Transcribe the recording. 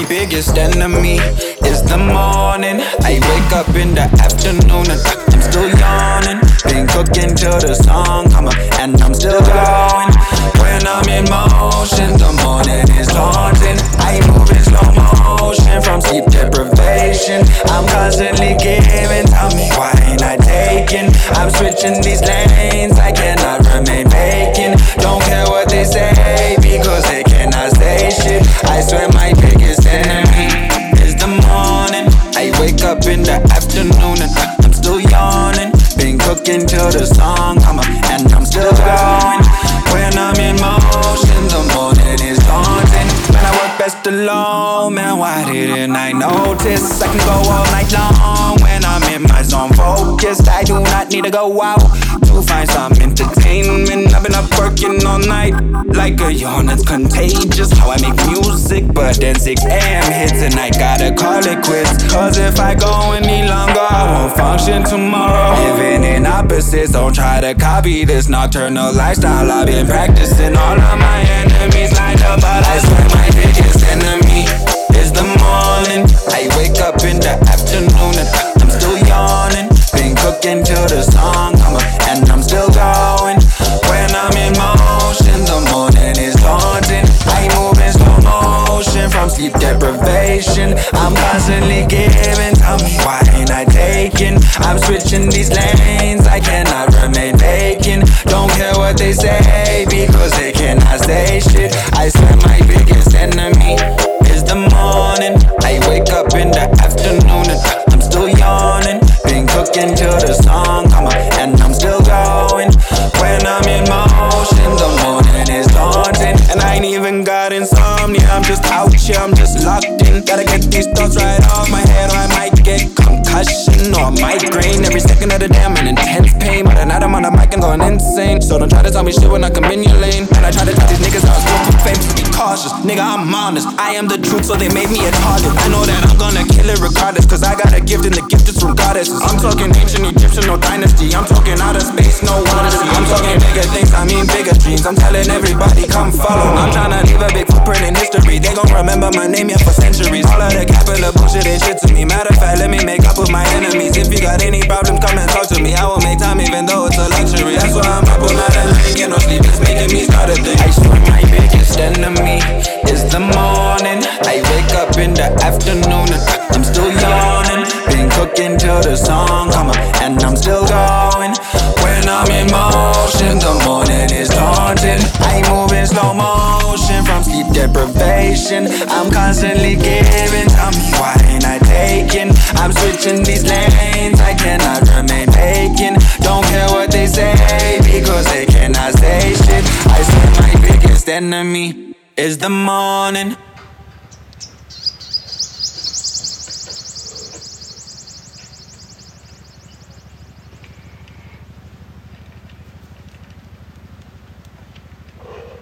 biggest enemy is the morning. I wake up in the afternoon and I'm still yawning. Been cooking till the sun come up and I'm still going. When I'm in motion, the morning is daunting. I move in slow motion from sleep deprivation. I'm constantly giving, tell me why ain't I taking? I'm switching these lanes, I cannot remain vacant. Don't care what they say, because they cannot say shit. I swear my biggest enemy is the morning. I wake up in the afternoon and I'm still yawning. Been cooking till the sun come up and I'm still going. When I'm in motion, the morning is daunting. When I work best alone, man, why didn't I notice? I can go all night long when I'm in my zone focused. I do not need to go out to find some entertainment. I've been up working all night like a yawn that's contagious. How I make music, but then 6 a.m. hits and I gotta call it quits. Cause if I go any longer, I won't function tomorrow. Living in opposites, don't try to copy this nocturnal lifestyle. I've been practicing, all of my enemies lined up, but I swear my biggest enemy is the morning. I wake up in the afternoon and I'm still yawning. Been cooking till the sun come up and I'm still going. When I'm in motion, the morning is daunting. I move in slow motion from sleep deprivation. I'm constantly giving, tell me why ain't I taking? I'm switching these lanes, I cannot remain vacant. Don't care what they say, because they cannot say shit. I swear my biggest enemy is the morning. I wake up in the afternoon and I'm still yawning. Been cooking till the sun come up and I'm still going. When I'm in motion, the morning is daunting. And I ain't even got insomnia, I'm just out here, I'm just locked in. Gotta get these thoughts right off my head or I might get concussion or migraine. Every second of the day I'm in intense pain, but at night I'm on the mic and going insane. So don't try to tell me shit when I come in your lane. And I try to tell these niggas I was still too famous to be cautious. Nigga, I'm honest, I am the truth, so they made me a target. I know that I'm gonna kill it regardless, cause I got a gift and the gift is from goddesses. I'm talking ancient Egyptian, no dynasty. I'm talking outer space, no odyssey. I'm talking bigger things, I mean bigger dreams. I'm telling everybody, come follow. I'm tryna leave a big footprint in history. They gon' remember my name, yeah, for centuries. All of the cap and the bullshit ain't shit to me. Matter of fact, let me make up with my enemies. If you got any problems, come and talk to me. I will make time even though it's a luxury. That's why I'm up all night and I ain't get no sleep. It's making me start to think. I swear my biggest enemy is the morning. I wake up in the afternoon and I'm still yawning. Been cooking till the sun come up and I'm still going. When I'm in motion, the morning is daunting. I move in slow motion from sleep deprivation. I'm constantly giving, tell me why ain't I taking? I'm switching these lanes, I cannot remain vacant. Don't care what they say, because they cannot say shit. I swear my biggest enemy is the morning.